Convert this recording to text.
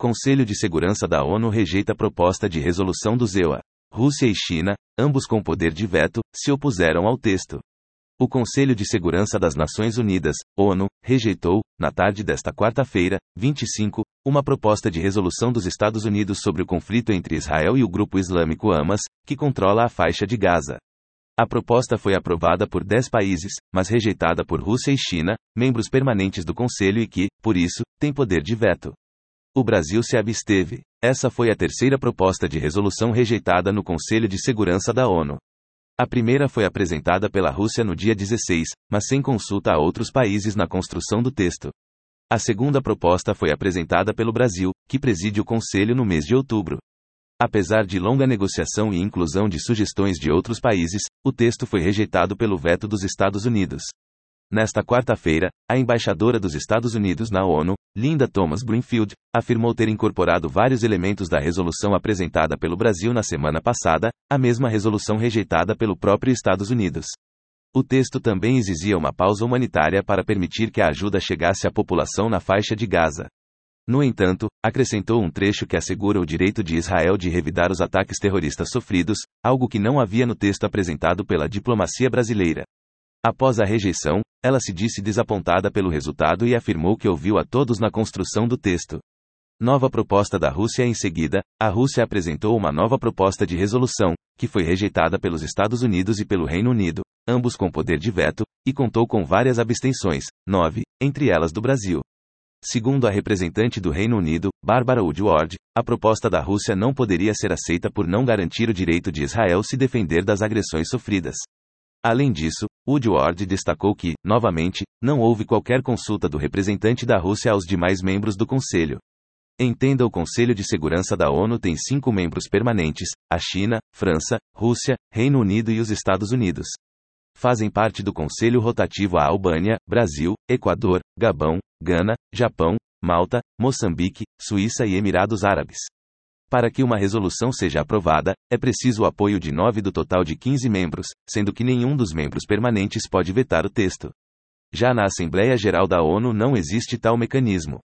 Conselho de Segurança da ONU rejeita a proposta de resolução do EUA. Rússia e China, ambos com poder de veto, se opuseram ao texto. O Conselho de Segurança das Nações Unidas, ONU, rejeitou, na tarde desta quarta-feira, 25, uma proposta de resolução dos Estados Unidos sobre o conflito entre Israel e o grupo islâmico Hamas, que controla a faixa de Gaza. A proposta foi aprovada por 10 países, mas rejeitada por Rússia e China, membros permanentes do Conselho e que, por isso, têm poder de veto. O Brasil se absteve. Essa foi a terceira proposta de resolução rejeitada no Conselho de Segurança da ONU. A primeira foi apresentada pela Rússia no dia 16, mas sem consulta a outros países na construção do texto. A segunda proposta foi apresentada pelo Brasil, que preside o Conselho no mês de outubro. Apesar de longa negociação e inclusão de sugestões de outros países, o texto foi rejeitado pelo veto dos Estados Unidos. Nesta quarta-feira, a embaixadora dos Estados Unidos na ONU, Linda Thomas-Greenfield, afirmou ter incorporado vários elementos da resolução apresentada pelo Brasil na semana passada, a mesma resolução rejeitada pelo próprio Estados Unidos. O texto também exigia uma pausa humanitária para permitir que a ajuda chegasse à população na faixa de Gaza. No entanto, acrescentou um trecho que assegura o direito de Israel de revidar os ataques terroristas sofridos, algo que não havia no texto apresentado pela diplomacia brasileira. Após a rejeição, ela se disse desapontada pelo resultado e afirmou que ouviu a todos na construção do texto. Nova proposta da Rússia. Em seguida, a Rússia apresentou uma nova proposta de resolução, que foi rejeitada pelos Estados Unidos e pelo Reino Unido, ambos com poder de veto, e contou com várias abstenções, 9, entre elas do Brasil. Segundo a representante do Reino Unido, Barbara Woodward, a proposta da Rússia não poderia ser aceita por não garantir o direito de Israel se defender das agressões sofridas. Além disso, Woodward destacou que, novamente, não houve qualquer consulta do representante da Rússia aos demais membros do Conselho. Entenda: o Conselho de Segurança da ONU tem 5 membros permanentes: a China, França, Rússia, Reino Unido e os Estados Unidos. Fazem parte do Conselho rotativo a Albânia, Brasil, Equador, Gabão, Gana, Japão, Malta, Moçambique, Suíça e Emirados Árabes. Para que uma resolução seja aprovada, é preciso o apoio de 9 do total de 15 membros, sendo que nenhum dos membros permanentes pode vetar o texto. Já na Assembleia Geral da ONU não existe tal mecanismo.